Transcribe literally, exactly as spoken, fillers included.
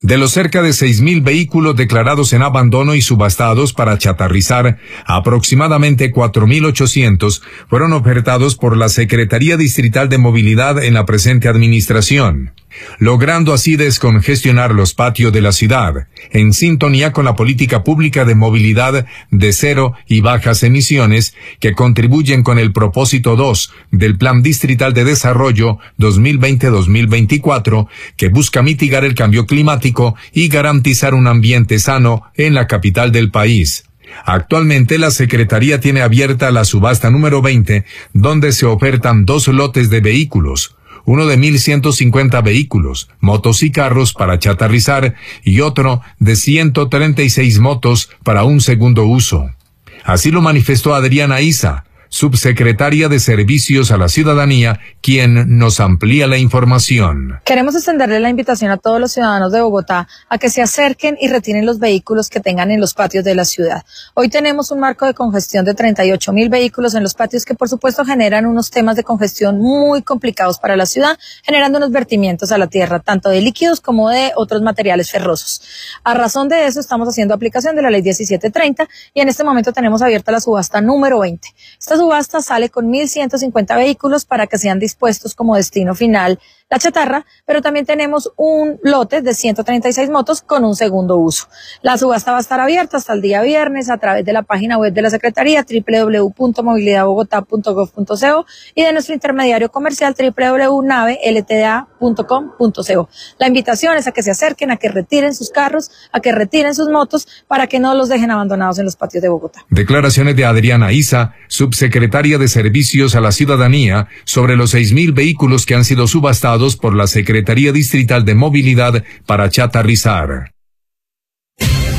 De los cerca de seis mil vehículos declarados en abandono y subastados para chatarrizar, aproximadamente cuatro mil ochocientos fueron ofertados por la Secretaría Distrital de Movilidad en la presente administración, logrando así descongestionar los patios de la ciudad, en sintonía con la política pública de movilidad de cero y bajas emisiones que contribuyen con el propósito dos del Plan Distrital de Desarrollo dos mil veinte a dos mil veinticuatro, que busca mitigar el cambio climático y garantizar un ambiente sano en la capital del país. Actualmente la Secretaría tiene abierta la subasta número veinte, donde se ofertan dos lotes de vehículos, uno de mil ciento cincuenta vehículos, motos y carros para chatarrizar y otro de ciento treinta y seis motos para un segundo uso. Así lo manifestó Adriana Isa, subsecretaria de Servicios a la Ciudadanía, quien nos amplía la información. Queremos extenderle la invitación a todos los ciudadanos de Bogotá a que se acerquen y retiren los vehículos que tengan en los patios de la ciudad. Hoy tenemos un marco de congestión de treinta y ocho mil vehículos en los patios que por supuesto generan unos temas de congestión muy complicados para la ciudad, generando unos vertimientos a la tierra, tanto de líquidos como de otros materiales ferrosos. A razón de eso estamos haciendo aplicación de la ley diecisiete treinta y en este momento tenemos abierta la subasta número veinte. Esta subasta sale con mil ciento cincuenta vehículos para que sean dispuestos como destino final la chatarra, pero también tenemos un lote de ciento treinta y seis motos con un segundo uso. La subasta va a estar abierta hasta el día viernes a través de la página web de la Secretaría doble u doble u doble u punto movilidad bogotá punto gov punto co y de nuestro intermediario comercial doble u doble u doble u punto nave l t d a punto com punto co. La invitación es a que se acerquen, a que retiren sus carros, a que retiren sus motos para que no los dejen abandonados en los patios de Bogotá. Declaraciones de Adriana Isa, subsecretaria de Servicios a la Ciudadanía, sobre los seis mil vehículos que han sido subastados por la Secretaría Distrital de Movilidad para chatarrizar.